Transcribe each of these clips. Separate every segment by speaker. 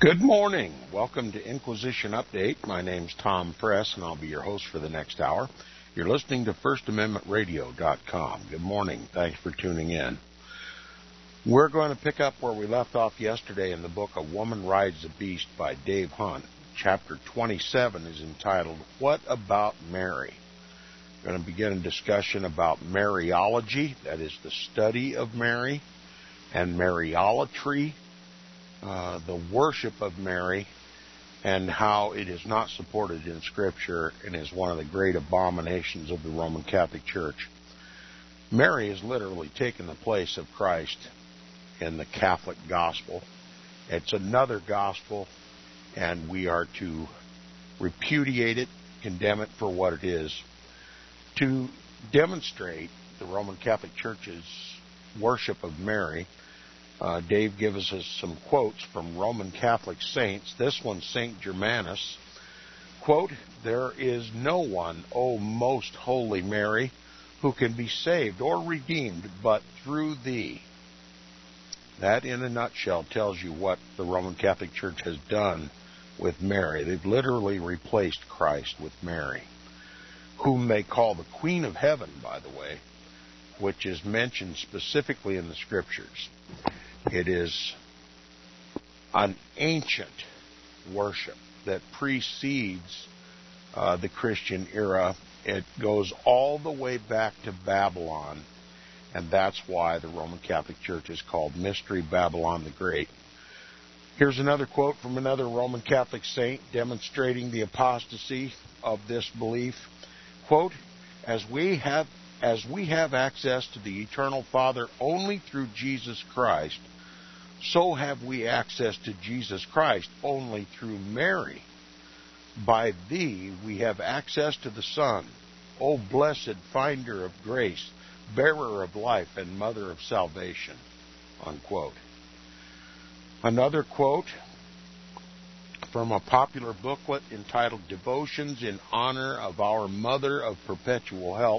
Speaker 1: Good morning. Welcome to Inquisition Update. My name's Tom Press, and I'll be your host for the next hour. You're listening to FirstAmendmentRadio.com. Good morning. Thanks for tuning in. We're going to pick up where we left off yesterday in the book A Woman Rides the Beast by Dave Hunt. Chapter 27 is entitled, What About Mary? We're going to begin a discussion about Mariology, that is the study of Mary, and Mariolatry, the worship of Mary, and how it is not supported in Scripture and is one of the great abominations of the Roman Catholic Church. Mary has literally taken the place of Christ in the Catholic gospel. It's another gospel, and we are to repudiate it, condemn it for what it is. To demonstrate the Roman Catholic Church's worship of Mary, Dave gives us some quotes from Roman Catholic saints. This one's St. Germanus. Quote, "There is no one, O most holy Mary, who can be saved or redeemed but through thee." That, in a nutshell, tells you what the Roman Catholic Church has done with Mary. They've literally replaced Christ with Mary, whom they call the Queen of Heaven, by the way, which is mentioned specifically in the Scriptures. It is an ancient worship that precedes the Christian era. It goes all the way back to Babylon, and that's why the Roman Catholic Church is called Mystery Babylon the Great. Here's another quote from another Roman Catholic saint demonstrating the apostasy of this belief. Quote, As we have access to the eternal Father only through Jesus Christ, so have we access to Jesus Christ only through Mary. By thee we have access to the Son, O blessed finder of grace, bearer of life, and mother of salvation. Unquote. Another quote from a popular booklet entitled Devotions in Honor of Our Mother of Perpetual Help.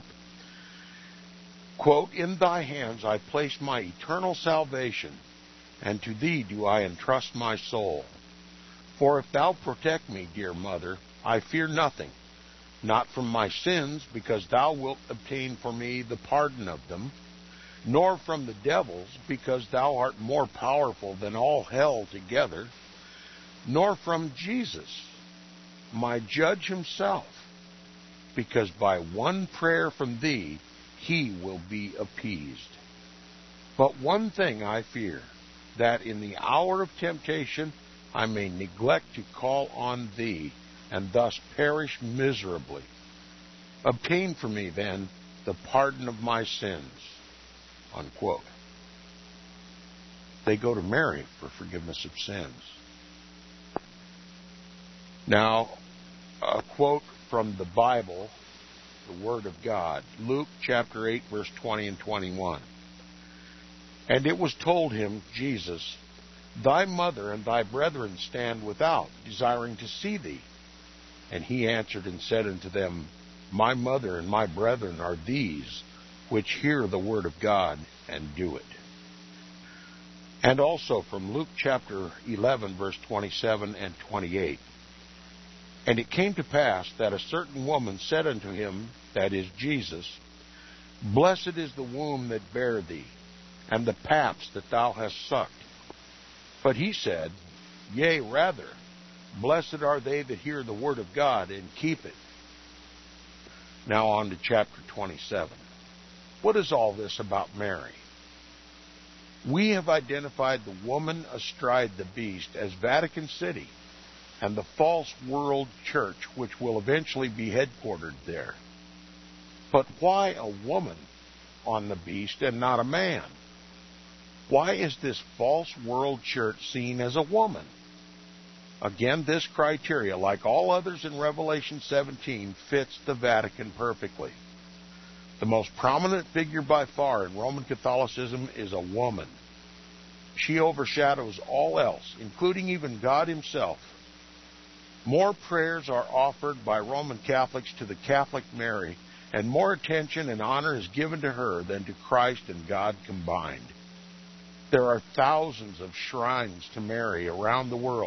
Speaker 1: Quote, "In thy hands I place my eternal salvation, and to thee do I entrust my soul. For if thou protect me, dear mother, I fear nothing, not from my sins, because thou wilt obtain for me the pardon of them, nor from the devils, because thou art more powerful than all hell together, nor from Jesus, my judge himself, because by one prayer from thee he will be appeased. But one thing I fear, that in the hour of temptation I may neglect to call on thee, and thus perish miserably. Obtain for me, then, the pardon of my sins." Unquote. They go to Mary for forgiveness of sins. Now, a quote from the Bible, the Word of God, Luke chapter 8, verse 20 and 21. "And it was told him, Jesus, Thy mother and thy brethren stand without, desiring to see thee. And he answered and said unto them, My mother and my brethren are these, which hear the word of God and do it." And also from Luke chapter 11, verse 27 and 28. "And it came to pass that a certain woman said unto him," that is Jesus, "Blessed is the womb that bare thee, and the paps that thou hast sucked. But he said, Yea, rather, blessed are they that hear the word of God and keep it." Now on to chapter 27. What is all this about Mary? We have identified the woman astride the beast as Vatican City and the false world church which will eventually be headquartered there. But why a woman on the beast and not a man? Why is this false world church seen as a woman? Again, this criteria, like all others in Revelation 17, fits the Vatican perfectly. The most prominent figure by far in Roman Catholicism is a woman. She overshadows all else, including even God himself. More prayers are offered by Roman Catholics to the Catholic Mary, and more attention and honor is given to her than to Christ and God combined. There are thousands of shrines to Mary around the world,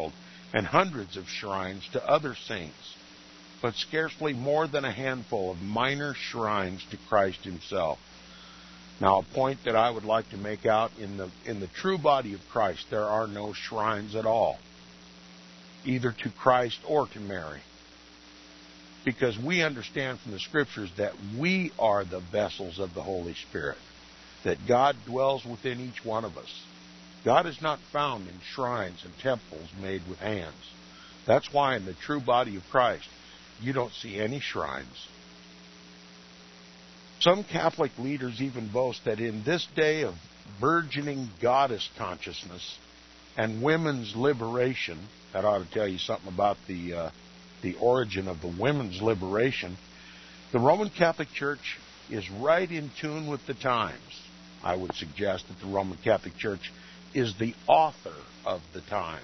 Speaker 1: and hundreds of shrines to other saints, but scarcely more than a handful of minor shrines to Christ himself. Now, a point that I would like to make out, in the true body of Christ, there are no shrines at all, either to Christ or to Mary, because we understand from the Scriptures that we are the vessels of the Holy Spirit, that God dwells within each one of us. God is not found in shrines and temples made with hands. That's why in the true body of Christ, you don't see any shrines. Some Catholic leaders even boast that in this day of burgeoning goddess consciousness and women's liberation, that ought to tell you something about the origin of the women's liberation, the Roman Catholic Church is right in tune with the times. I would suggest that the Roman Catholic Church is the author of the times.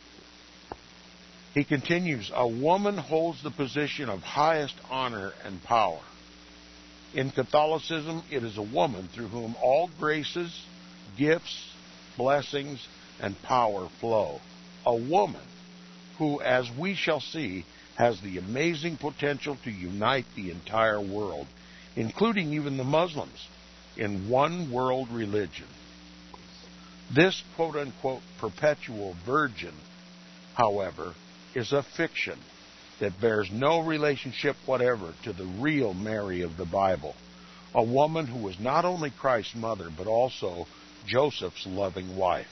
Speaker 1: He continues, a woman holds the position of highest honor and power. In Catholicism, it is a woman through whom all graces, gifts, blessings, and power flow. A woman who, as we shall see, has the amazing potential to unite the entire world, including even the Muslims, in one world religion. This quote-unquote perpetual virgin, however, is a fiction that bears no relationship whatever to the real Mary of the Bible, a woman who was not only Christ's mother, but also Joseph's loving wife.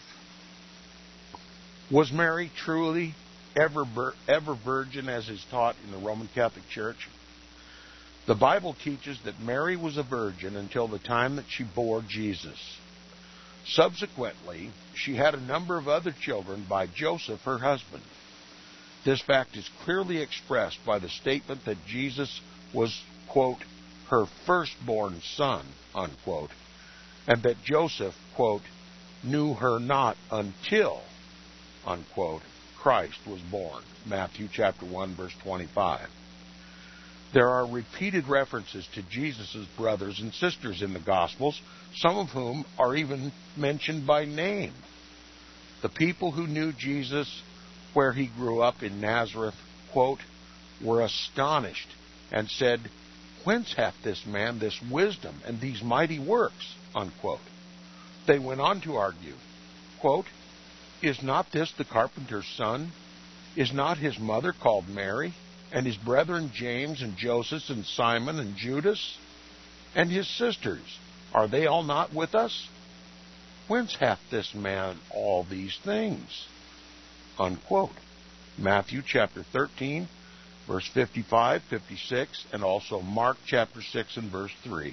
Speaker 1: Was Mary truly ever virgin, as is taught in the Roman Catholic Church? The Bible teaches that Mary was a virgin until the time that she bore Jesus. Subsequently, she had a number of other children by Joseph, her husband. This fact is clearly expressed by the statement that Jesus was, quote, her firstborn son, unquote, and that Joseph, quote, knew her not until, unquote, Christ was born. Matthew chapter 1, verse 25. There are repeated references to Jesus' brothers and sisters in the Gospels, some of whom are even mentioned by name. The people who knew Jesus where he grew up in Nazareth, quote, were astonished and said, whence hath this man this wisdom and these mighty works, unquote. They went on to argue, quote, is not this the carpenter's son? Is not his mother called Mary? And his brethren James and Joseph and Simon and Judas? And his sisters, are they all not with us? Whence hath this man all these things? Unquote. Matthew chapter 13, verse 55, 56, and also Mark chapter 6 and verse 3.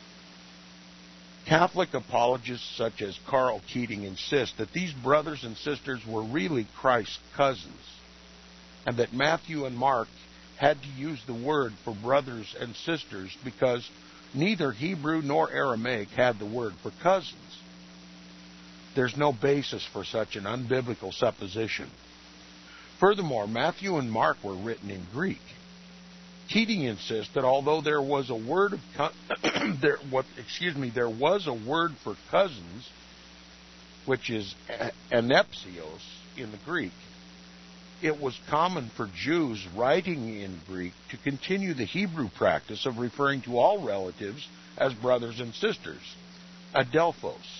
Speaker 1: Catholic apologists such as Carl Keating insist that these brothers and sisters were really Christ's cousins, and that Matthew and Mark had to use the word for brothers and sisters because neither Hebrew nor Aramaic had the word for cousins. There's no basis for such an unbiblical supposition. Furthermore, Matthew and Mark were written in Greek. Keating insists that although there was a word there was a word for cousins, which is anepsios in the Greek, it was common for Jews writing in Greek to continue the Hebrew practice of referring to all relatives as brothers and sisters, adelphos.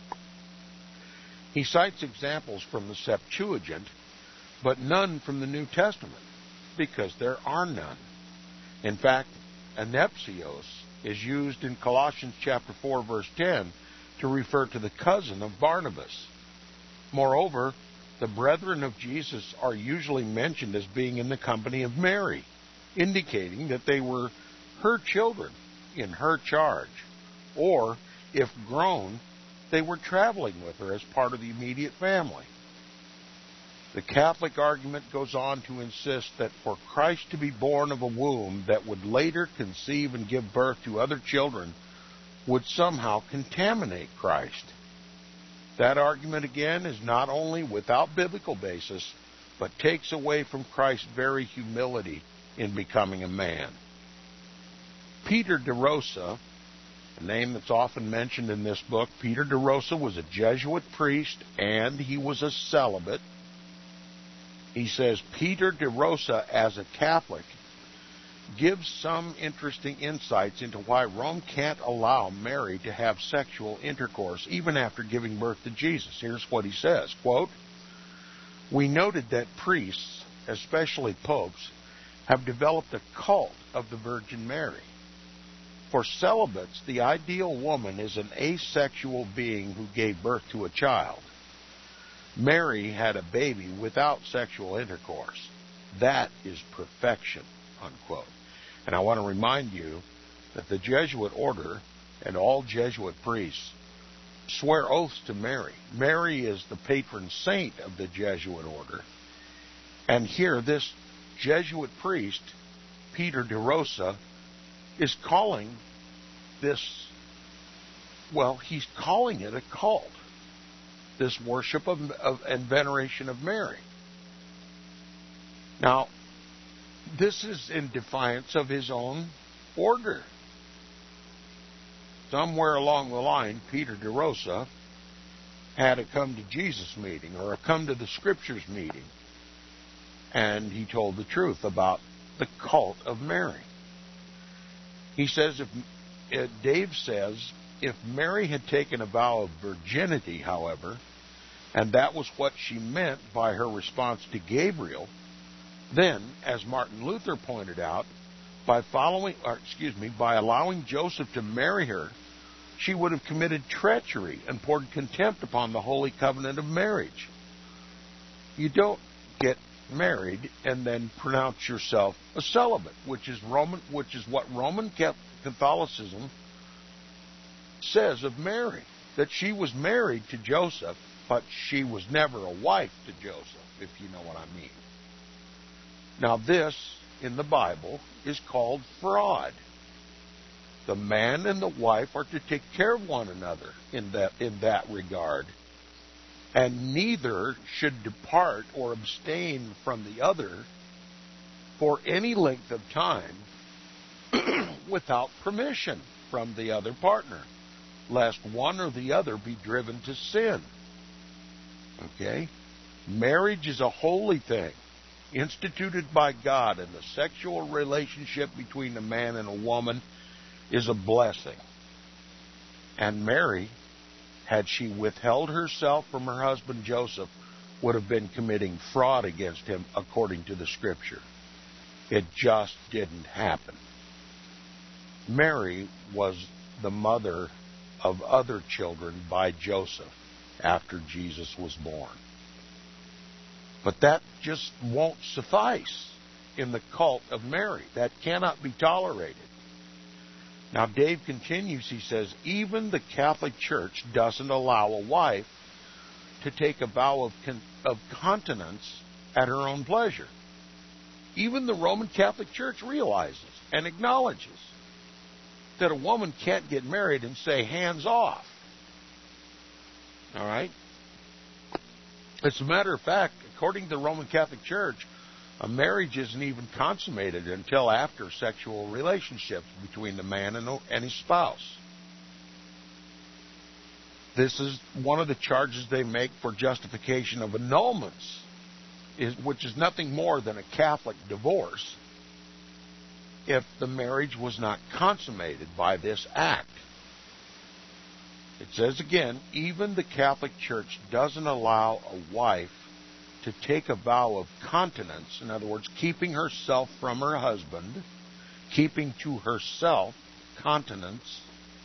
Speaker 1: He cites examples from the Septuagint, but none from the New Testament, because there are none. In fact, anepsios is used in Colossians chapter 4, verse 10 to refer to the cousin of Barnabas. Moreover, the brethren of Jesus are usually mentioned as being in the company of Mary, indicating that they were her children in her charge, or, if grown, they were traveling with her as part of the immediate family. The Catholic argument goes on to insist that for Christ to be born of a womb that would later conceive and give birth to other children would somehow contaminate Christ. That argument, again, is not only without biblical basis, but takes away from Christ's very humility in becoming a man. Peter de Rosa, a name that's often mentioned in this book, Peter de Rosa was a Jesuit priest and he was a celibate. he says, Peter DeRosa, as a Catholic, gives some interesting insights into why Rome can't allow Mary to have sexual intercourse even after giving birth to Jesus. Here's what he says, quote, "We noted that priests, especially popes, have developed a cult of the Virgin Mary. For celibates, the ideal woman is an asexual being who gave birth to a child. Mary had a baby without sexual intercourse. That is perfection," unquote. And I want to remind you that the Jesuit order and all Jesuit priests swear oaths to Mary. Mary is the patron saint of the Jesuit order. And here, this Jesuit priest, Peter DeRosa, is calling this, well, he's calling it a cult, this worship of and veneration of Mary. Now, this is in defiance of his own order. Somewhere along the line, Peter DeRosa had a come to Jesus meeting or a come to the Scriptures meeting, and he told the truth about the cult of Mary. He says, Dave says, if Mary had taken a vow of virginity, however, and that was what she meant by her response to Gabriel, then, as Martin Luther pointed out, by allowing Joseph to marry her, she would have committed treachery and poured contempt upon the holy covenant of marriage. You don't get married and then pronounce yourself a celibate, which is what Roman Catholicism says of Mary, that she was married to Joseph, but she was never a wife to Joseph, if you know what I mean. Now this, in the Bible, is called fraud. The man and the wife are to take care of one another in that regard, and neither should depart or abstain from the other for any length of time without permission from the other partner, lest one or the other be driven to sin. Okay? Marriage is a holy thing, instituted by God, and the sexual relationship between a man and a woman is a blessing. And Mary, had she withheld herself from her husband Joseph, would have been committing fraud against him according to the Scripture. It just didn't happen. Mary was the mother of other children by Joseph after Jesus was born. But that just won't suffice in the cult of Mary. That cannot be tolerated. Now, Dave continues, he says, even the Catholic Church doesn't allow a wife to take a vow of continence at her own pleasure. Even the Roman Catholic Church realizes and acknowledges that a woman can't get married and say, hands off. All right? As a matter of fact, according to the Roman Catholic Church, a marriage isn't even consummated until after sexual relationships between the man and his spouse. This is one of the charges they make for justification of annulments, which is nothing more than a Catholic divorce, if the marriage was not consummated by this act. It says again, even the Catholic Church doesn't allow a wife to take a vow of continence, in other words, keeping herself from her husband, keeping to herself continence.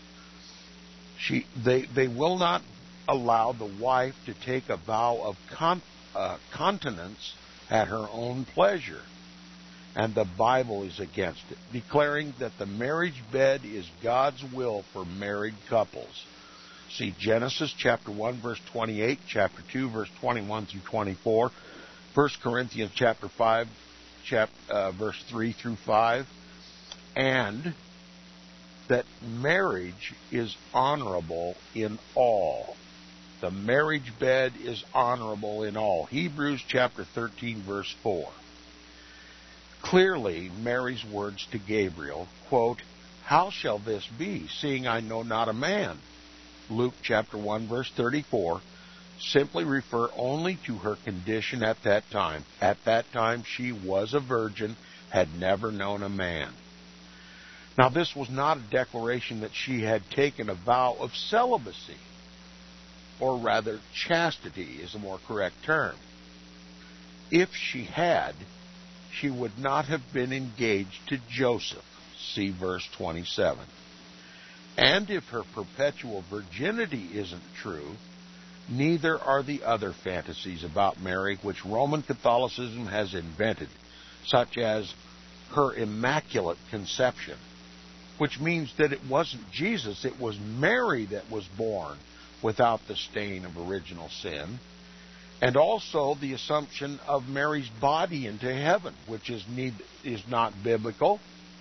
Speaker 1: They will not allow the wife to take a vow of continence at her own pleasure. And the Bible is against it, declaring that the marriage bed is God's will for married couples. See Genesis chapter 1, verse 28, chapter 2, verse 21 through 24, 1 Corinthians chapter 5, verse 3 through 5, and that marriage is honorable in all. The marriage bed is honorable in all. Hebrews chapter 13, verse 4. Clearly, Mary's words to Gabriel, quote, how shall this be, seeing I know not a man? Luke chapter 1, verse 34, simply refer only to her condition at that time. At that time, she was a virgin, had never known a man. Now, this was not a declaration that she had taken a vow of celibacy, or rather, chastity is a more correct term. If she had, she would not have been engaged to Joseph. See verse 27. And if her perpetual virginity isn't true, neither are the other fantasies about Mary which Roman Catholicism has invented, such as her immaculate conception, which means that it wasn't Jesus, it was Mary that was born without the stain of original sin, and also the assumption of Mary's body into heaven, which is not biblical.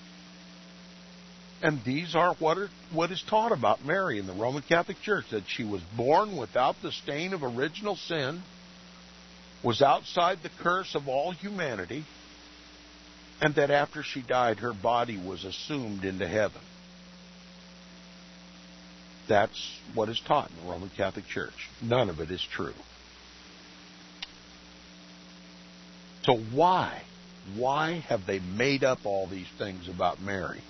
Speaker 1: And these are what is taught about Mary in the Roman Catholic Church, that she was born without the stain of original sin, was outside the curse of all humanity, and that after she died, her body was assumed into heaven. That's what is taught in the Roman Catholic Church. None of it is true. So why? Why have they made up all these things about Mary?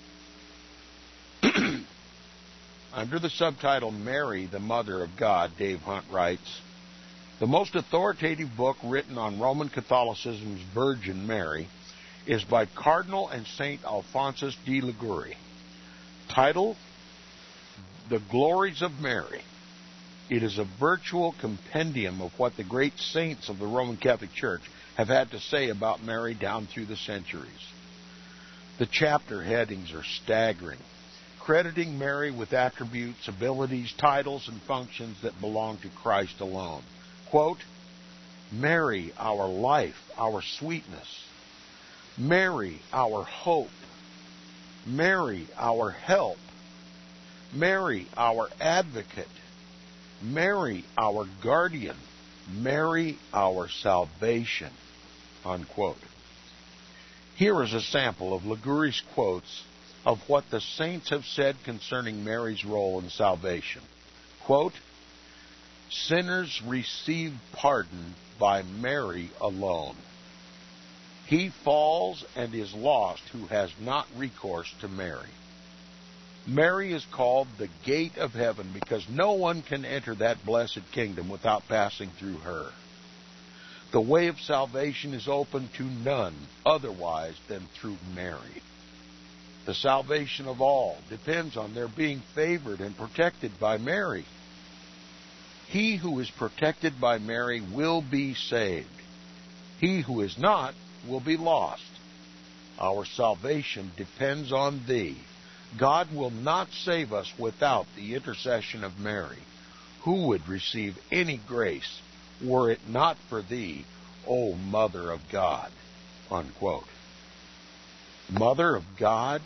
Speaker 1: Under the subtitle Mary, the Mother of God, Dave Hunt writes, the most authoritative book written on Roman Catholicism's Virgin Mary is by Cardinal and Saint Alphonsus de Liguori, titled The Glories of Mary. It is a virtual compendium of what the great saints of the Roman Catholic Church have had to say about Mary down through the centuries. The chapter headings are staggering, crediting Mary with attributes, abilities, titles, and functions that belong to Christ alone. Quote, Mary, our life, our sweetness. Mary, our hope. Mary, our help. Mary, our advocate. Mary, our guardian. Mary, our salvation. Unquote. Here is a sample of Liguori's quotes of what the saints have said concerning Mary's role in salvation. Quote, sinners receive pardon by Mary alone. He falls and is lost who has not recourse to Mary. Mary is called the gate of heaven because no one can enter that blessed kingdom without passing through her. The way of salvation is open to none otherwise than through Mary. The salvation of all depends on their being favored and protected by Mary. He who is protected by Mary will be saved. He who is not will be lost. Our salvation depends on thee. God will not save us without the intercession of Mary, who would receive any grace were it not for thee, O Mother of God. Unquote. Mother of God?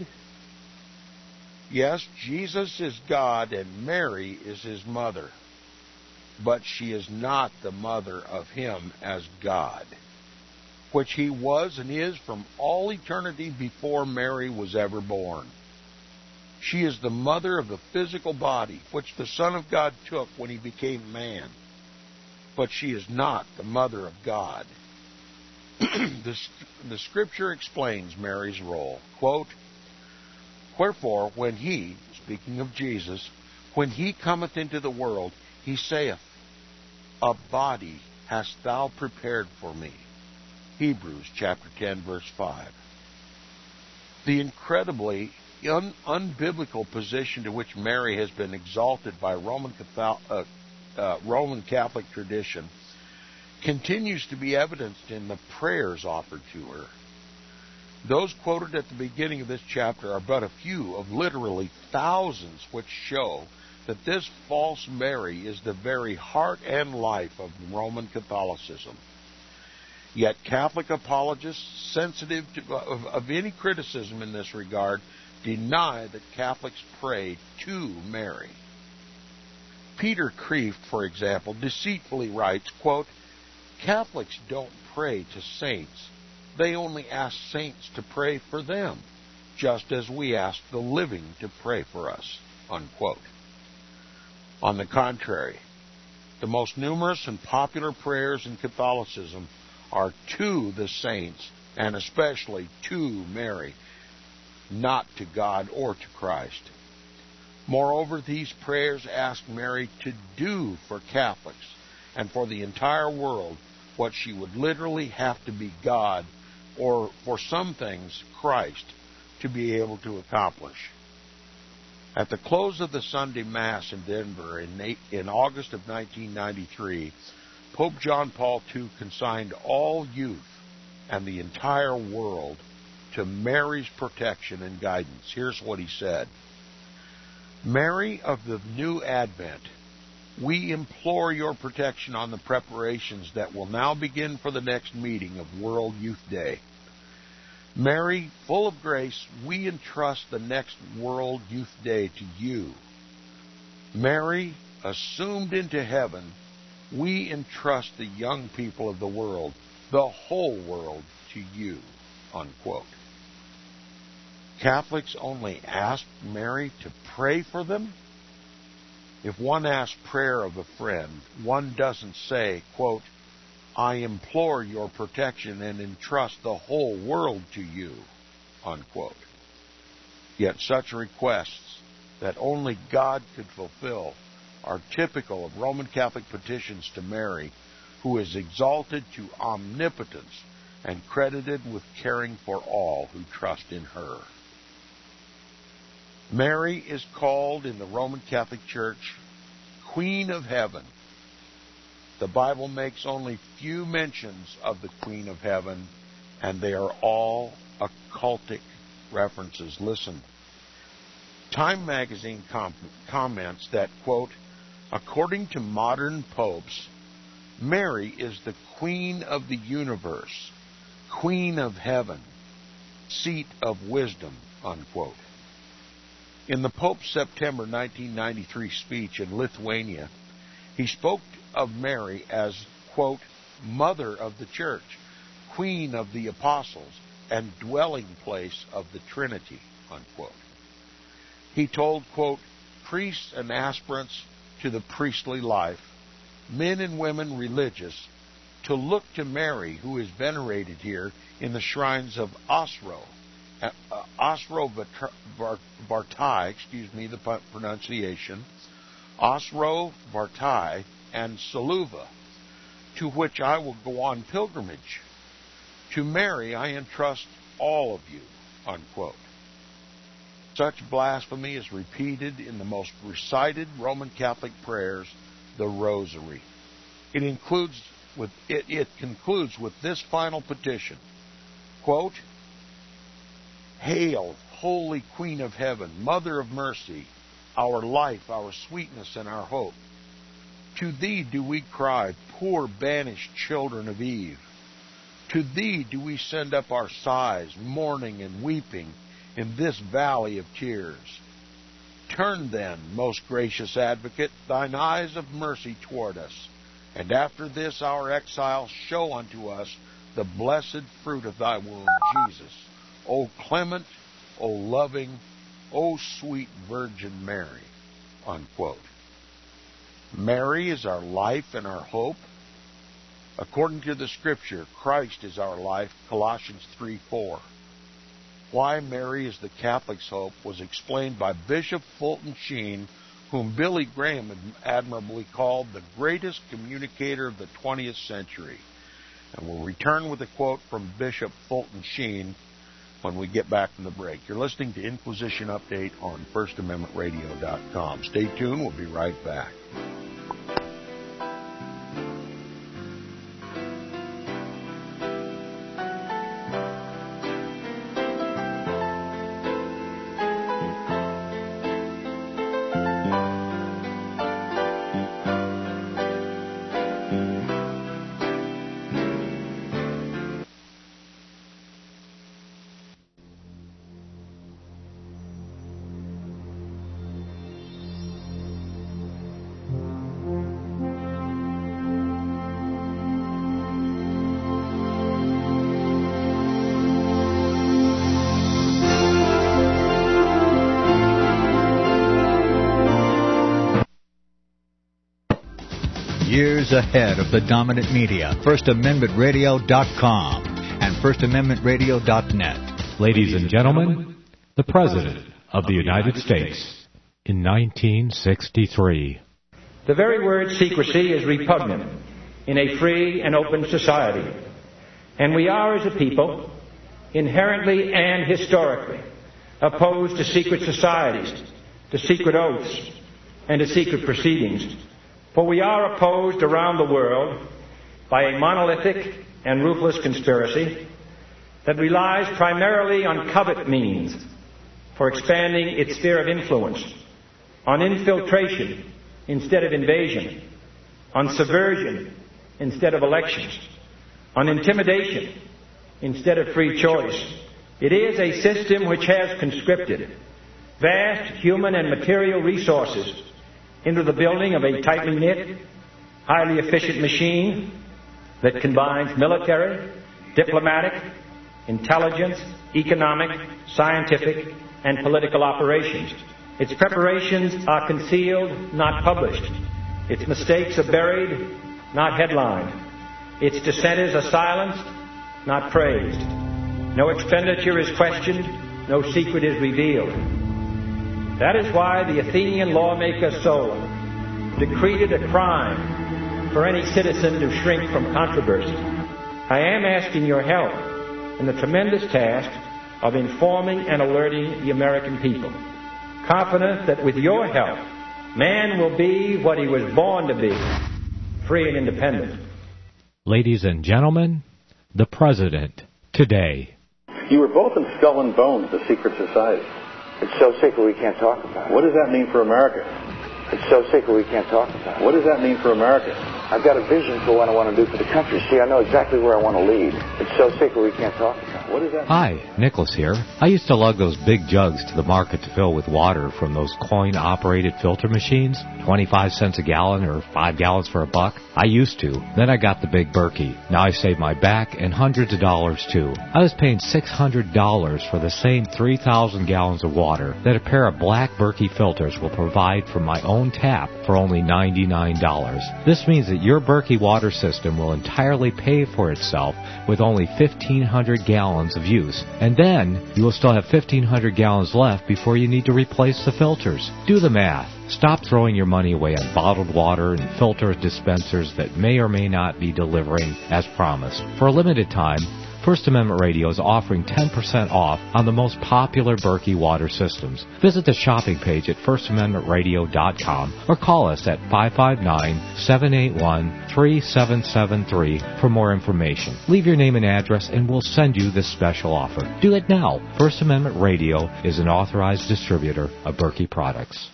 Speaker 1: Yes, Jesus is God and Mary is his mother, but she is not the mother of him as God, which he was and is from all eternity before Mary was ever born. She is the mother of the physical body, which the Son of God took when he became man, but she is not the mother of God. The Scripture explains Mary's role. Quote, wherefore, when he, speaking of Jesus, when he cometh into the world, he saith, a body hast thou prepared for me. Hebrews chapter 10, verse 5. The incredibly unbiblical position to which Mary has been exalted by Roman Catholic tradition continues to be evidenced in the prayers offered to her. Those quoted at the beginning of this chapter are but a few of literally thousands which show that this false Mary is the very heart and life of Roman Catholicism. Yet Catholic apologists, sensitive of any criticism in this regard, deny that Catholics pray to Mary. Peter Kreeft, for example, deceitfully writes, quote, Catholics don't pray to saints. They only ask saints to pray for them, just as we ask the living to pray for us. Unquote. On the contrary, The most numerous and popular prayers in Catholicism are to the saints, and especially to Mary, not to God or to Christ. Moreover, these prayers ask Mary to do for Catholics and for the entire world what she would literally have to be God, or for some things, Christ, to be able to accomplish. At the close of the Sunday Mass in Denver in August of 1993, Pope John Paul II consigned all youth and the entire world to Mary's protection and guidance. Here's what he said. Mary of the new Advent, we implore your protection on the preparations that will now begin for the next meeting of World Youth Day. Mary, full of grace, we entrust the next World Youth Day to you. Mary, assumed into heaven, we entrust the young people of the world, the whole world, to you. Unquote. Catholics only ask Mary to pray for them? If one asks prayer of a friend, one doesn't say, quote, I implore your protection and entrust the whole world to you, unquote. Yet such requests that only God could fulfill are typical of Roman Catholic petitions to Mary, who is exalted to omnipotence and credited with caring for all who trust in her. Mary is called in the Roman Catholic Church Queen of Heaven. The Bible makes only few mentions of the Queen of Heaven, and they are all occultic references. Listen. Time magazine comments that, quote, according to modern popes, Mary is the Queen of the universe, Queen of Heaven, seat of wisdom, unquote. In the Pope's September 1993 speech in Lithuania, he spoke of Mary as, quote, Mother of the Church, Queen of the Apostles, and dwelling place of the Trinity, unquote. He told, quote, priests and aspirants to the priestly life, men and women religious, to look to Mary, who is venerated here in the shrines of Osro Vartai, excuse me the pronunciation, Osro Vartai, and Saluva, to which I will go on pilgrimage. To Mary I entrust all of you, unquote. Such blasphemy is repeated in the most recited Roman Catholic prayers, the Rosary. It concludes with this final petition, quote, Hail, Holy Queen of Heaven, Mother of Mercy, our life, our sweetness, and our hope. To thee do we cry, poor banished children of Eve. To thee do we send up our sighs, mourning and weeping in this valley of tears. Turn then, most gracious Advocate, thine eyes of mercy toward us, and after this our exile show unto us the blessed fruit of thy womb, Jesus. O clement, O loving, O sweet Virgin Mary, unquote. Mary is our life and our hope. According to the Scripture, Christ is our life, Colossians 3:4. Why Mary is the Catholic's hope was explained by Bishop Fulton Sheen, whom Billy Graham admirably called the greatest communicator of the 20th century. And we'll return with a quote from Bishop Fulton Sheen when we get back from the break. You're listening to Inquisition Update on FirstAmendmentRadio.com. Stay tuned. We'll be right back.
Speaker 2: years ahead of the dominant media. FirstAmendmentRadio.com and FirstAmendmentRadio.net.
Speaker 3: Ladies and gentlemen, the President of the United States in 1963.
Speaker 4: The very word secrecy is repugnant in a free and open society. And we are, as a people, inherently and historically opposed to secret societies, to secret oaths, and to secret proceedings. For we are opposed around the world by a monolithic and ruthless conspiracy that relies primarily on covert means for expanding its sphere of influence, on infiltration instead of invasion, on subversion instead of elections, on intimidation instead of free choice. It is a system which has conscripted vast human and material resources into the building of a tightly knit, highly efficient machine that combines military, diplomatic, intelligence, economic, scientific, and political operations. Its preparations are concealed, not published. Its mistakes are buried, not headlined. Its dissenters are silenced, not praised. No expenditure is questioned, no secret is revealed. That is why the Athenian lawmaker Solon decreed it a crime for any citizen to shrink from controversy. I am asking your help in the tremendous task of informing and alerting the American people, confident that with your help, man will be what he was born to be, free and independent.
Speaker 3: Ladies and gentlemen, the President today.
Speaker 5: You were both in Skull and Bones, the secret society.
Speaker 6: It's so secret we can't talk about it.
Speaker 5: What does that mean for America?
Speaker 6: It's so secret we can't talk about it.
Speaker 5: What does that mean for America?
Speaker 6: I've got a vision for what I want to do for the country. See, I know exactly where I want to lead. It's so secret we can't talk about it.
Speaker 5: What does that mean?
Speaker 3: Hi, Nicholas here. I used to lug those big jugs to the market to fill with water from those coin-operated filter machines, 25 cents a gallon or 5 gallons for $1. I used to. Then I got the big Berkey. Now I save my back and hundreds of dollars too. I was paying $600 for the same 3,000 gallons of water that a pair of black Berkey filters will provide from my own tap for only $99. This means that your Berkey water system will entirely pay for itself with only 1,500 gallons of use. And then you will still have 1,500 gallons left before you need to replace the filters. Do the math. Stop throwing your money away on bottled water and filter dispensers that may or may not be delivering as promised. For a limited time, First Amendment Radio is offering 10% off on the most popular Berkey water systems. Visit the shopping page at FirstAmendmentRadio.com or call us at 559-781-3773 for more information. Leave your name and address and we'll send you this special offer. Do it now. First Amendment Radio is an authorized distributor of Berkey products.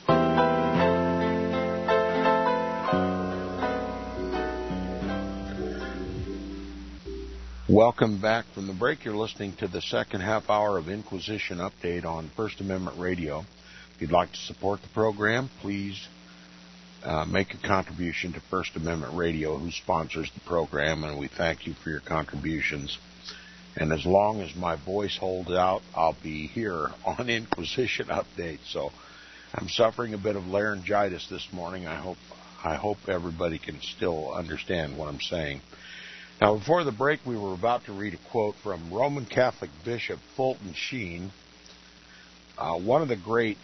Speaker 1: Welcome back from the break. You're listening to the second half hour of Inquisition Update on First Amendment Radio. If you'd like to support the program, please make a contribution to First Amendment Radio, who sponsors the program, and we thank you for your contributions. And as long as my voice holds out, I'll be here on Inquisition Update. So I'm suffering a bit of laryngitis this morning. I hope everybody can still understand what I'm saying. Now, before the break, we were about to read a quote from Roman Catholic Bishop Fulton Sheen, one of the great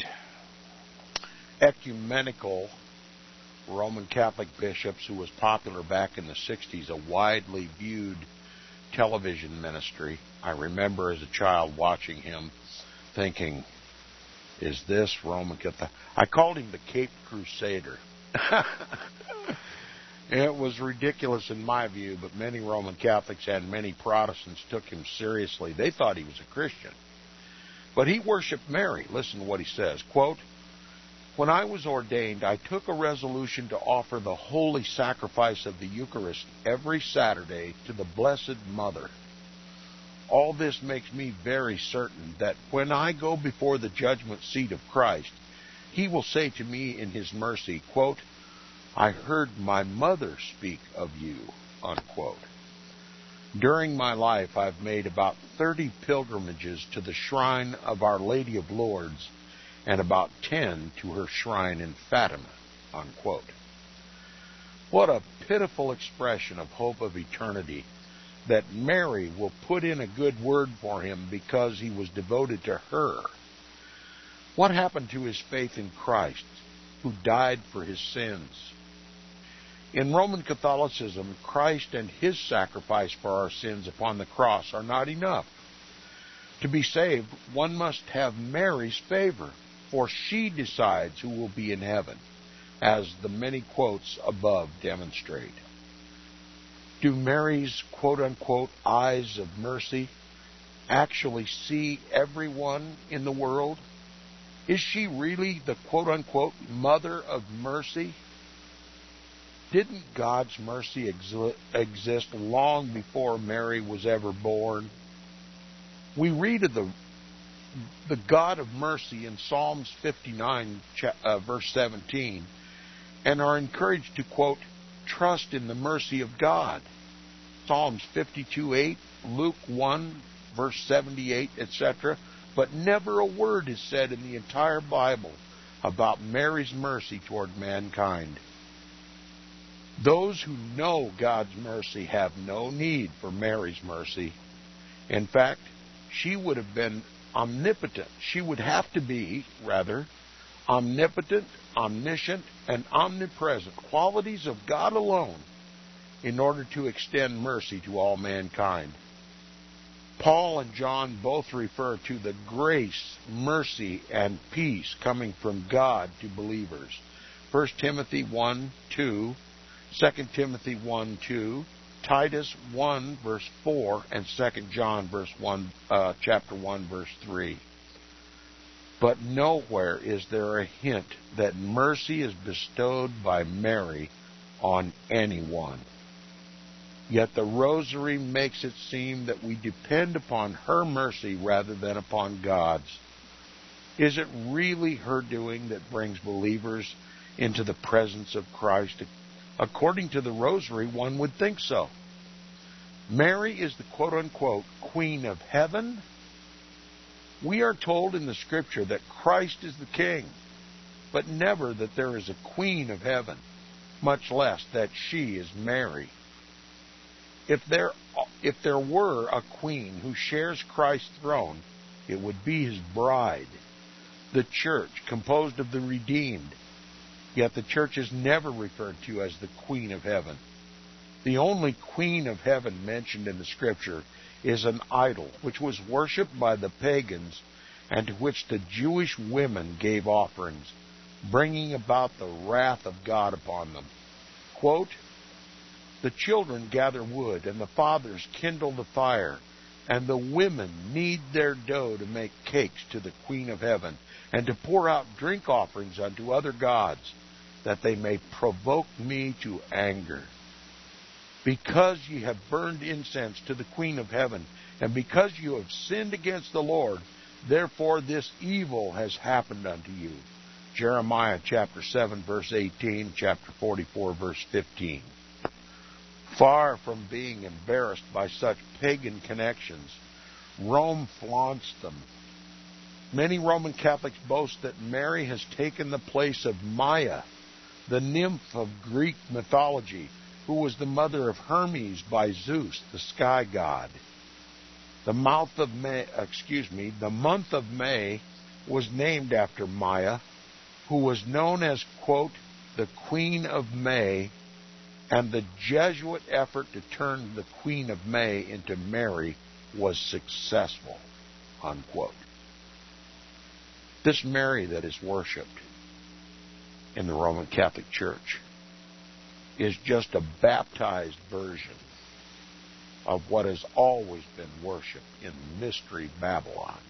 Speaker 1: ecumenical Roman Catholic bishops who was popular back in the 60s, a widely viewed television ministry. I remember as a child watching him thinking, is this Roman Catholic? I called him the Cape Crusader. It was ridiculous in my view, but many Roman Catholics and many Protestants took him seriously. They thought he was a Christian. But he worshiped Mary. Listen to what he says. Quote, "When I was ordained, I took a resolution to offer the holy sacrifice of the Eucharist every Saturday to the Blessed Mother. All this makes me very certain that when I go before the judgment seat of Christ, he will say to me in his mercy, quote, 'I heard my mother speak of you,' unquote. During my life, I've made about 30 pilgrimages to the shrine of Our Lady of Lourdes and about 10 to her shrine in Fatima," unquote. What a pitiful expression of hope of eternity, that Mary will put in a good word for him because he was devoted to her. What happened to his faith in Christ, who died for his sins? In Roman Catholicism, Christ and his sacrifice for our sins upon the cross are not enough. To be saved, one must have Mary's favor, for she decides who will be in heaven, as the many quotes above demonstrate. Do Mary's quote-unquote eyes of mercy actually see everyone in the world? Is she really the quote-unquote mother of mercy? Didn't God's mercy exist long before Mary was ever born? We read of the God of mercy in Psalms 59, verse 17, and are encouraged to, quote, trust in the mercy of God. Psalms 52:8, Luke 1, verse 78, etc. But never a word is said in the entire Bible about Mary's mercy toward mankind. Those who know God's mercy have no need for Mary's mercy. In fact, she would have been omnipotent. She would have to be, rather, omnipotent, omniscient, and omnipresent, qualities of God alone, in order to extend mercy to all mankind. Paul and John both refer to the grace, mercy, and peace coming from God to believers. 1 Timothy 1:2, 2 Timothy 1:2, Titus 1, verse 4, and 2 John chapter 1, verse 3. But nowhere is there a hint that mercy is bestowed by Mary on anyone. Yet the Rosary makes it seem that we depend upon her mercy rather than upon God's. Is it really her doing that brings believers into the presence of Christ? According to the Rosary, one would think so. Mary is the quote-unquote Queen of Heaven. We are told in the Scripture that Christ is the King, but never that there is a Queen of Heaven, much less that she is Mary. If there were a queen who shares Christ's throne, it would be his bride, the church, composed of the redeemed. Yet the church is never referred to as the Queen of Heaven. The only Queen of Heaven mentioned in the Scripture is an idol, which was worshipped by the pagans and to which the Jewish women gave offerings, bringing about the wrath of God upon them. Quote, the children gather wood, and the fathers kindle the fire, and the women knead their dough to make cakes to the Queen of Heaven, and to pour out drink offerings unto other gods, that they may provoke me to anger. Because ye have burned incense to the Queen of Heaven, and because you have sinned against the Lord, therefore this evil has happened unto you. Jeremiah chapter 7, verse 18, chapter 44, verse 15. Far from being embarrassed by such pagan connections, Rome flaunts them. Many Roman Catholics boast that Mary has taken the place of Maia, the nymph of Greek mythology, who was the mother of Hermes by Zeus, the sky god. The month of May was named after Maia, who was known as, quote, the Queen of May, and the Jesuit effort to turn the Queen of May into Mary was successful, unquote. This Mary that is worshipped in the Roman Catholic Church is just a baptized version of what has always been worshipped in Mystery Babylon.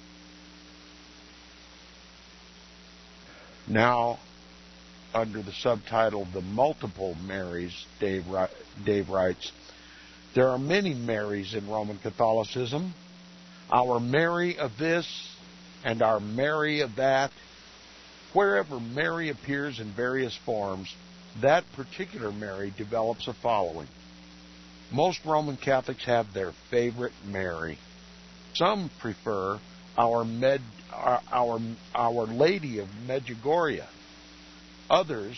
Speaker 1: Now, under the subtitle, The Multiple Marys, Dave writes, there are many Marys in Roman Catholicism. Our Mary of this and our Mary of that. Wherever Mary appears in various forms, that particular Mary develops a following. Most Roman Catholics have their favorite Mary. Some prefer Our Lady of Medjugorje. Others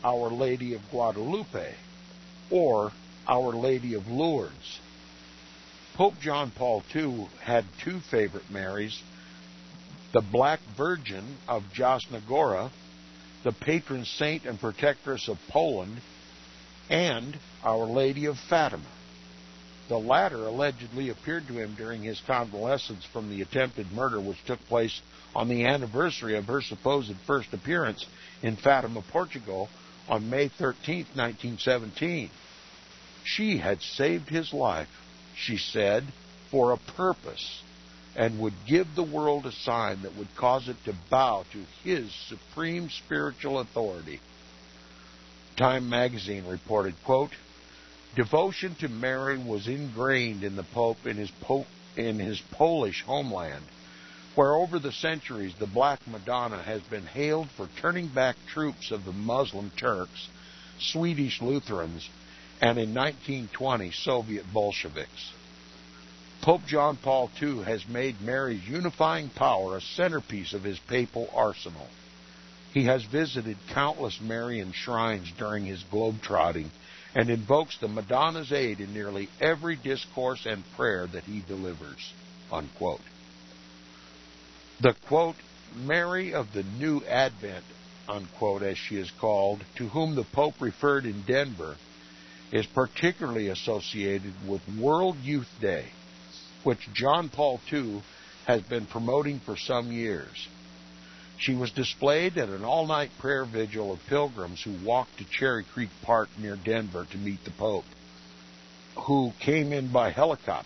Speaker 1: Our Lady of Guadalupe, or Our Lady of Lourdes. Pope John Paul II had two favorite Marys, the Black Virgin of Jasna Gora, the patron saint and protectress of Poland, and Our Lady of Fatima. The latter allegedly appeared to him during his convalescence from the attempted murder which took place on the anniversary of her supposed first appearance in Fatima, Portugal, on May 13, 1917. She had saved his life, she said, for a purpose, and would give the world a sign that would cause it to bow to his supreme spiritual authority. Time magazine reported, quote, devotion to Mary was ingrained in the Pope in his Polish homeland, where over the centuries the Black Madonna has been hailed for turning back troops of the Muslim Turks, Swedish Lutherans, and in 1920 Soviet Bolsheviks. Pope John Paul II has made Mary's unifying power a centerpiece of his papal arsenal. He has visited countless Marian shrines during his globetrotting and invokes the Madonna's aid in nearly every discourse and prayer that he delivers, unquote. The, quote, Mary of the New Advent, unquote, as she is called, to whom the Pope referred in Denver, is particularly associated with World Youth Day, which John Paul II has been promoting for some years. She was displayed at an all-night prayer vigil of pilgrims who walked to Cherry Creek Park near Denver to meet the Pope, who came in by helicopter.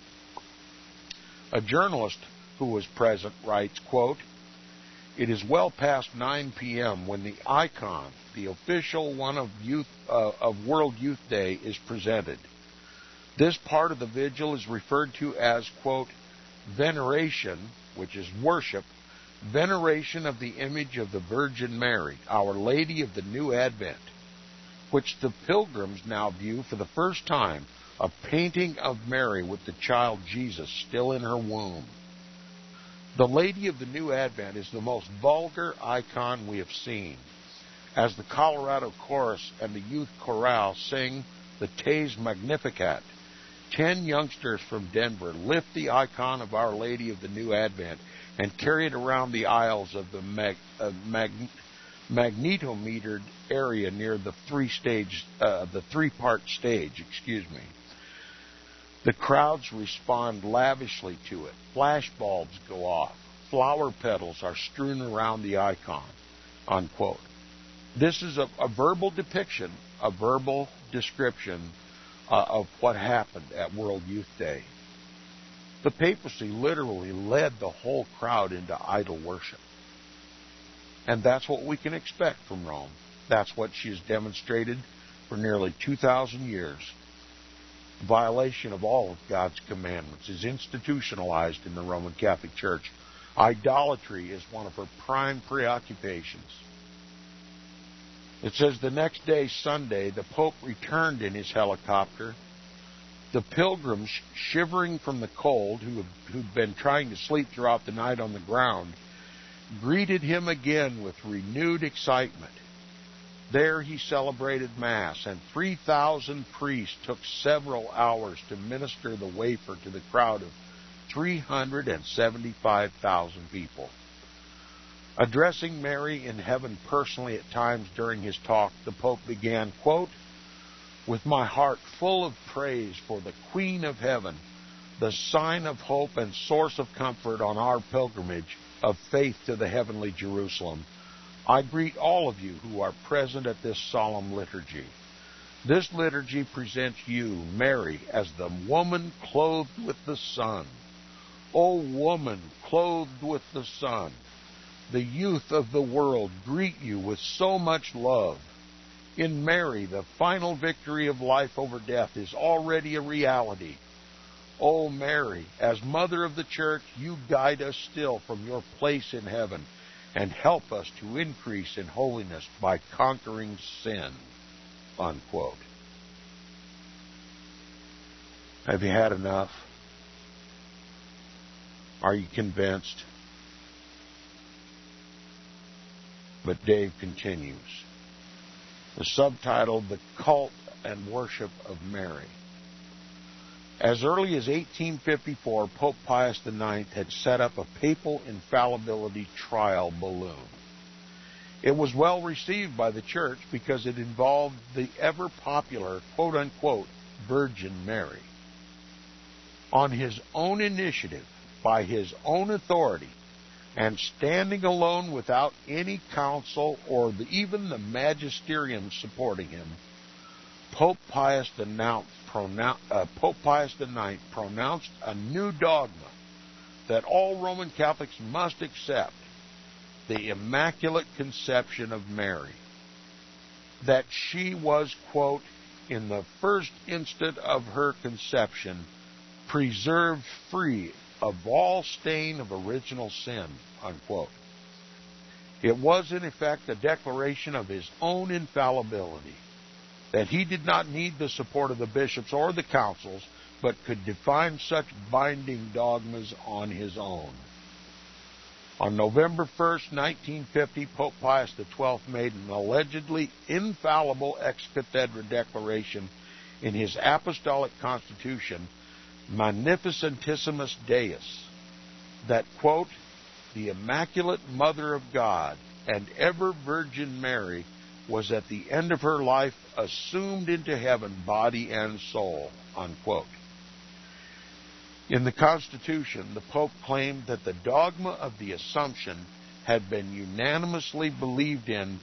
Speaker 1: A journalist who was present writes, quote, it is well past 9 p.m. when the icon, the official one of World Youth Day, is presented. This part of the vigil is referred to as, quote, veneration, which is worship, veneration of the image of the Virgin Mary, Our Lady of the New Advent, which the pilgrims now view for the first time, a painting of Mary with the child Jesus still in her womb. The Lady of the New Advent is the most vulgar icon we have seen. As the Colorado Chorus and the Youth Chorale sing the Taze Magnificat, 10 youngsters from Denver lift the icon of Our Lady of the New Advent and carry it around the aisles of the magnetometered area near the three-part stage. The crowds respond lavishly to it. Flash bulbs go off. Flower petals are strewn around the icon, unquote. This is a verbal depiction, a verbal description of what happened at World Youth Day. The papacy literally led the whole crowd into idol worship. And that's what we can expect from Rome. That's what she has demonstrated for nearly 2,000 years. Violation of all of God's commandments is institutionalized in the Roman Catholic Church. Idolatry is one of her prime preoccupations. It says the next day, Sunday, the Pope returned in his helicopter. The pilgrims, shivering from the cold, who'd been trying to sleep throughout the night on the ground, greeted him again with renewed excitement. There he celebrated Mass, and 3,000 priests took several hours to minister the wafer to the crowd of 375,000 people. Addressing Mary in heaven personally at times during his talk, the Pope began, quote, with my heart full of praise for the Queen of Heaven, the sign of hope and source of comfort on our pilgrimage of faith to the heavenly Jerusalem, I greet all of you who are present at this solemn liturgy. This liturgy presents you, Mary, as the woman clothed with the sun. O woman clothed with the sun, the youth of the world greet you with so much love. In Mary, the final victory of life over death is already a reality. O Mary, as Mother of the Church, you guide us still from your place in heaven and help us to increase in holiness by conquering sin. Unquote. Have you had enough? Are you convinced? But Dave continues. the subtitle, The Cult and Worship of Mary. As early as 1854, Pope Pius IX had set up a papal infallibility trial balloon. It was well received by the Church because it involved the ever-popular, quote-unquote, Virgin Mary. On his own initiative, by his own authority, and standing alone without any council or even the magisterium supporting him, Pope Pius IX pronounced a new dogma that all Roman Catholics must accept: the Immaculate Conception of Mary. That she was, quote, in the first instant of her conception, preserved free of all stain of original sin, unquote. It was, in effect, a declaration of his own infallibility, that he did not need the support of the bishops or the councils, but could define such binding dogmas on his own. On November 1st, 1950, Pope Pius XII made an allegedly infallible ex cathedra declaration in his apostolic constitution, Magnificentissimus Deus, that, quote, the Immaculate Mother of God and ever Virgin Mary was at the end of her life assumed into heaven, body and soul, unquote. In the Constitution, the Pope claimed that the dogma of the Assumption had been unanimously believed in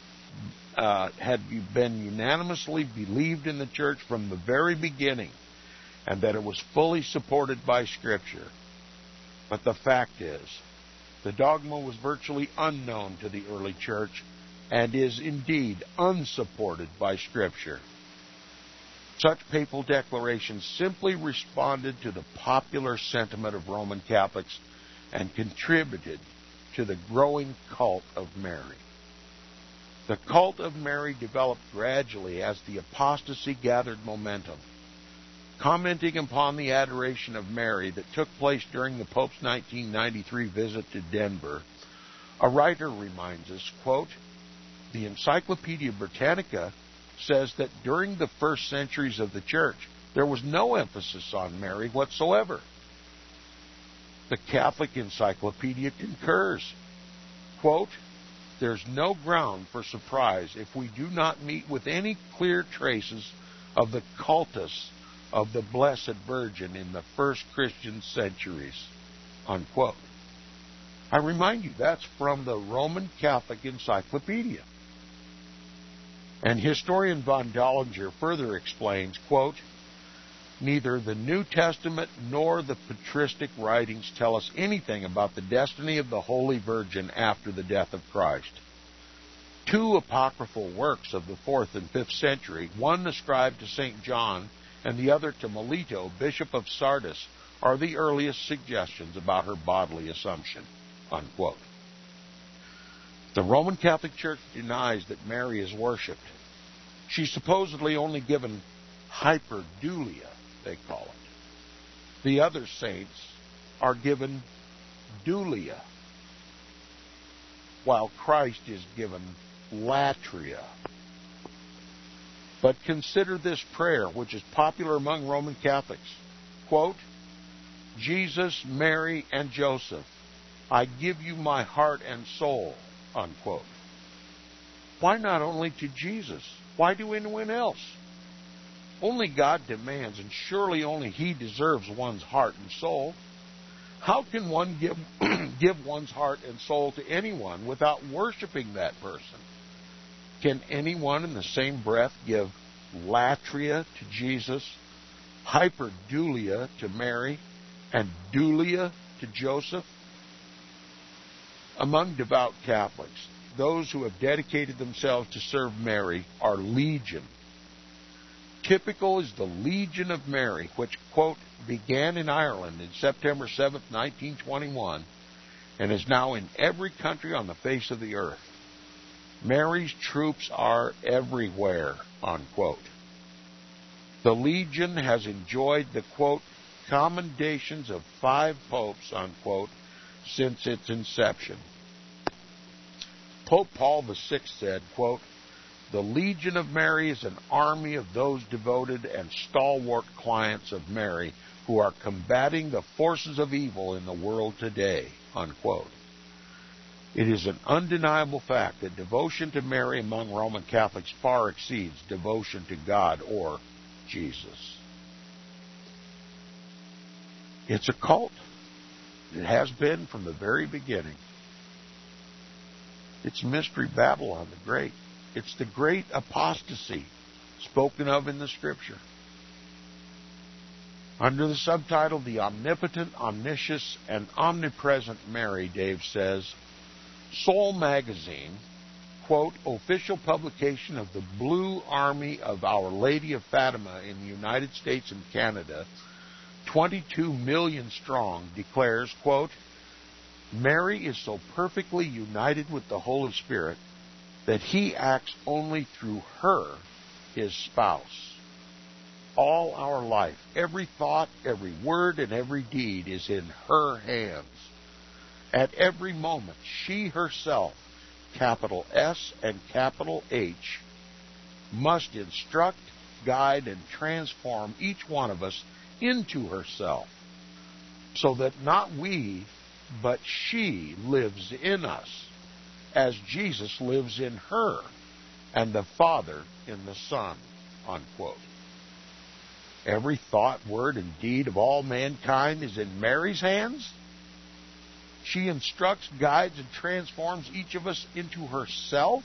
Speaker 1: the Church from the very beginning, and that it was fully supported by Scripture. But the fact is, the dogma was virtually unknown to the early Church, and is indeed unsupported by Scripture. Such papal declarations simply responded to the popular sentiment of Roman Catholics and contributed to the growing cult of Mary. The cult of Mary developed gradually as the apostasy gathered momentum. Commenting upon the adoration of Mary that took place during the Pope's 1993 visit to Denver, a writer reminds us, quote, the Encyclopedia Britannica says that during the first centuries of the Church, there was no emphasis on Mary whatsoever. The Catholic Encyclopedia concurs. Quote, there's no ground for surprise if we do not meet with any clear traces of the cultus of the Blessed Virgin in the first Christian centuries, unquote. I remind you, that's from the Roman Catholic Encyclopedia. And historian von Dollinger further explains, quote, neither the New Testament nor the patristic writings tell us anything about the destiny of the Holy Virgin after the death of Christ. Two apocryphal works of the 4th and 5th century, one ascribed to St. John and the other to Melito, Bishop of Sardis, are the earliest suggestions about her bodily assumption, unquote. The Roman Catholic Church denies that Mary is worshipped. She's supposedly only given hyperdulia, they call it. The other saints are given dulia, while Christ is given latria. But consider this prayer, which is popular among Roman Catholics. Quote, Jesus, Mary, and Joseph, I give you my heart and soul, unquote. Why not only to Jesus? Why to anyone else? Only God demands, and surely only He deserves one's heart and soul. How can one give one's heart and soul to anyone without worshiping that person? Can anyone in the same breath give latria to Jesus, hyperdulia to Mary, and dulia to Joseph? Among devout Catholics, those who have dedicated themselves to serve Mary are legion. Typical is the Legion of Mary, which, quote, began in Ireland in September 7, 1921, and is now in every country on the face of the earth. Mary's troops are everywhere, unquote. The Legion has enjoyed the, quote, commendations of 5 popes, unquote, since its inception. Pope Paul VI said, quote, The Legion of Mary is an army of those devoted and stalwart clients of Mary who are combating the forces of evil in the world today, unquote. It is an undeniable fact that devotion to Mary among Roman Catholics far exceeds devotion to God or Jesus. It's a cult. It has been from the very beginning. It's Mystery Babylon the Great. It's the great apostasy spoken of in the Scripture. Under the subtitle, The Omnipotent, Omniscious, and Omnipresent Mary, Dave says, Soul Magazine, quote, official publication of the Blue Army of Our Lady of Fatima in the United States and Canada, 22 million strong, declares, quote, Mary is so perfectly united with the Holy Spirit that he acts only through her, his spouse. All our life, every thought, every word, and every deed is in her hands. At every moment, she herself, capital S and capital H, must instruct, guide, and transform each one of us into herself, so that not we, but she lives in us, as Jesus lives in her, and the Father in the Son, unquote. Every thought, word, and deed of all mankind is in Mary's hands. She instructs, guides, and transforms each of us into herself.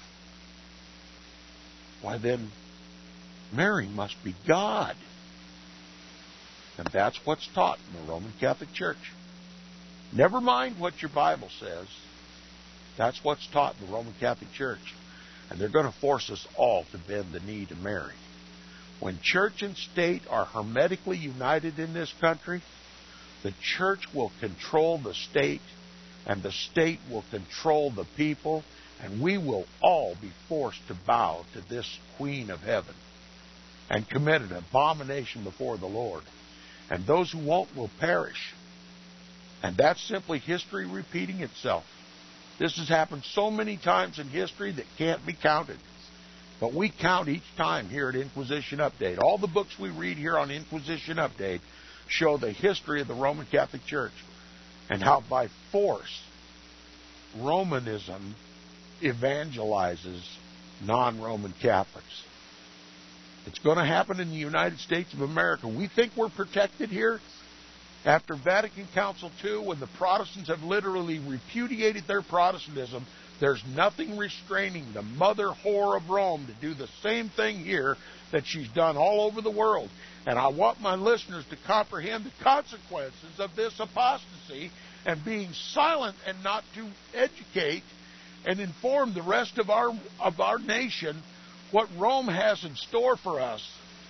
Speaker 1: Why then, Mary must be God. And that's what's taught in the Roman Catholic Church. Never mind what your Bible says. That's what's taught in the Roman Catholic Church. And they're going to force us all to bend the knee to Mary. When church and state are hermetically united in this country, the church will control the state, and the state will control the people, and we will all be forced to bow to this Queen of Heaven and commit an abomination before the Lord. And those who won't will perish. And that's simply history repeating itself. This has happened so many times in history that can't be counted. But we count each time here at Inquisition Update. All the books we read here on Inquisition Update show the history of the Roman Catholic Church and how by force Romanism evangelizes non-Roman Catholics. It's going to happen in the United States of America. We think we're protected here. After Vatican Council II, when the Protestants have literally repudiated their Protestantism, there's nothing restraining the mother whore of Rome to do the same thing here that she's done all over the world. And I want my listeners to comprehend the consequences of this apostasy and being silent and not to educate and inform the rest of our nation what Rome has in store for us.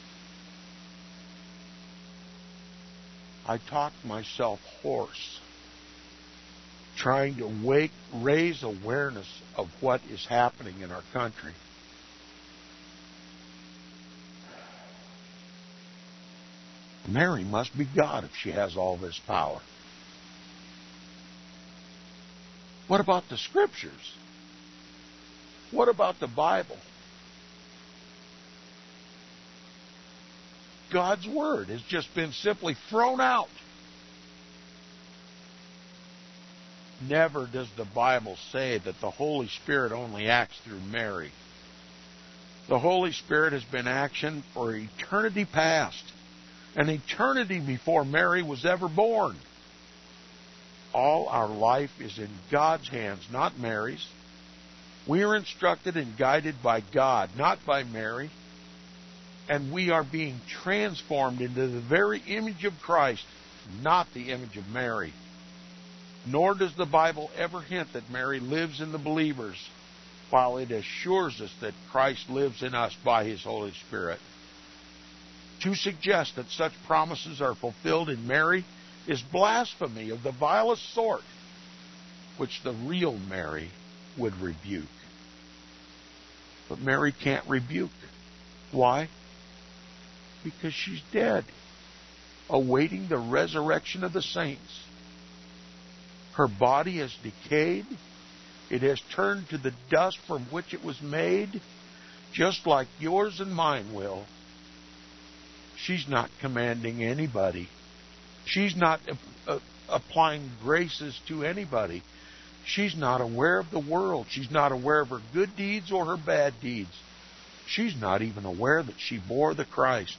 Speaker 1: I talked myself hoarse, trying to raise awareness of what is happening in our country. Mary must be God if she has all this power. What about the Scriptures? What about the Bible? God's Word has just been simply thrown out. Never does the Bible say that the Holy Spirit only acts through Mary. The Holy Spirit has been action for eternity past, an eternity before Mary was ever born. All our life is in God's hands, not Mary's. We are instructed and guided by God, not by Mary. And we are being transformed into the very image of Christ, not the image of Mary. Nor does the Bible ever hint that Mary lives in the believers, while it assures us that Christ lives in us by His Holy Spirit. To suggest that such promises are fulfilled in Mary is blasphemy of the vilest sort, which the real Mary would rebuke. But Mary can't rebuke. Why? Because she's dead, awaiting the resurrection of the saints. Her body has decayed. It has turned to the dust from which it was made. just like yours and mine will. She's not commanding anybody. She's not applying graces to anybody. She's not aware of the world. She's not aware of her good deeds or her bad deeds. She's not even aware that she bore the Christ.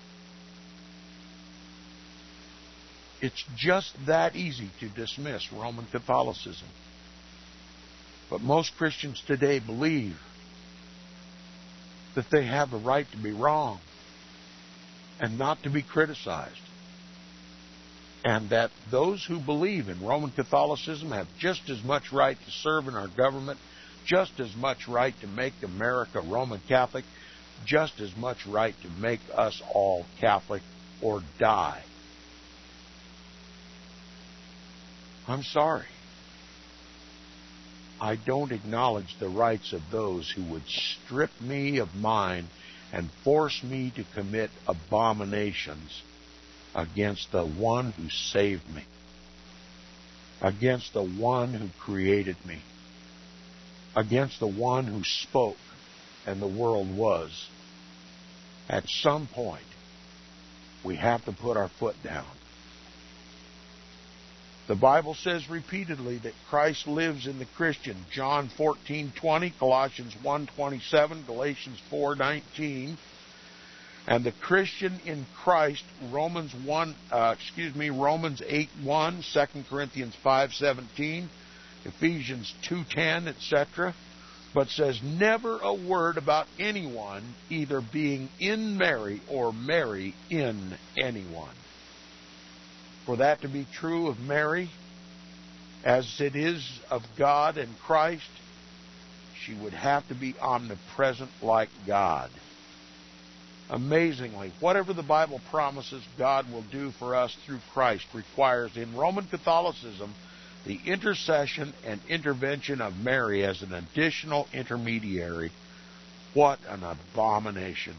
Speaker 1: It's just that easy to dismiss Roman Catholicism. But most Christians today believe that they have the right to be wrong and not to be criticized. And that those who believe in Roman Catholicism have just as much right to serve in our government, just as much right to make America Roman Catholic, just as much right to make us all Catholic or die. I'm sorry. I don't acknowledge the rights of those who would strip me of mine and force me to commit abominations against the one who saved me, against the one who created me, against the one who spoke and the world was. At some point, we have to put our foot down. The Bible says repeatedly that Christ lives in the Christian. John 14:20, Colossians 1:27, Galatians 4:19. And the Christian in Christ, Romans 8:1, 2 Corinthians 5:17, Ephesians 2:10, etc. But says never a word about anyone either being in Mary or Mary in anyone. For that to be true of Mary, as it is of God and Christ, she would have to be omnipresent like God. Amazingly, whatever the Bible promises God will do for us through Christ requires in Roman Catholicism the intercession and intervention of Mary as an additional intermediary. What an abomination.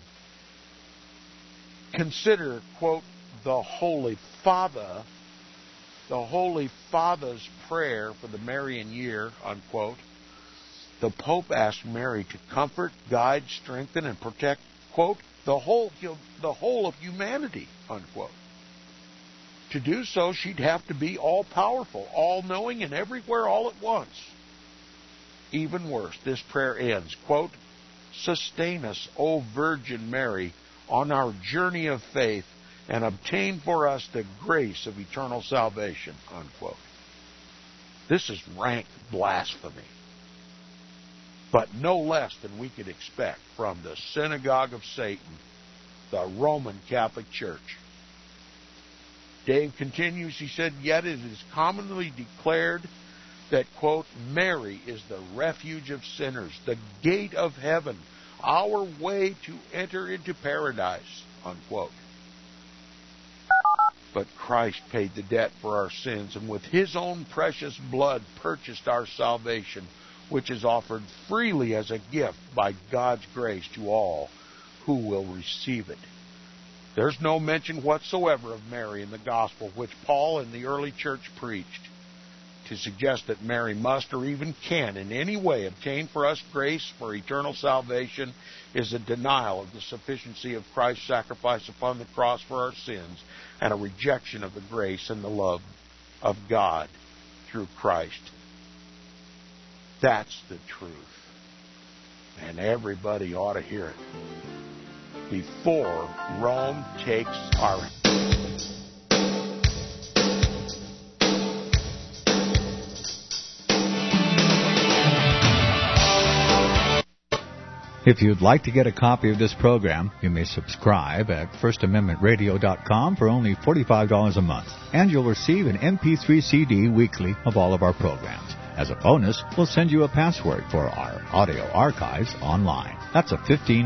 Speaker 1: Consider, quote, the Holy Father, the Holy Father's prayer for the Marian year, unquote. The Pope asked Mary to comfort, guide, strengthen, and protect, quote, the whole of humanity, unquote. To do so, she'd have to be all-powerful, all-knowing, and everywhere all at once. Even worse, this prayer ends, quote, sustain us, O Virgin Mary, on our journey of faith, and obtain for us the grace of eternal salvation, unquote. This is rank blasphemy, but no less than we could expect from the synagogue of Satan, the Roman Catholic Church. Dave continues, he said, yet it is commonly declared that, quote, Mary is the refuge of sinners, the gate of heaven, our way to enter into paradise, unquote. But Christ paid the debt for our sins, and with His own precious blood purchased our salvation, which is offered freely as a gift by God's grace to all who will receive it. There's no mention whatsoever of Mary in the gospel, which Paul and the early church preached. To suggest that Mary must or even can in any way obtain for us grace for eternal salvation is a denial of the sufficiency of Christ's sacrifice upon the cross for our sins and a rejection of the grace and the love of God through Christ. That's the truth. And everybody ought to hear it before Rome takes our...
Speaker 2: If you'd like to get a copy of this program, you may subscribe at FirstAmendmentRadio.com for only $45 a month, and you'll receive an MP3 CD weekly of all of our programs. As a bonus, we'll send you a password for our audio archives online. That's a $15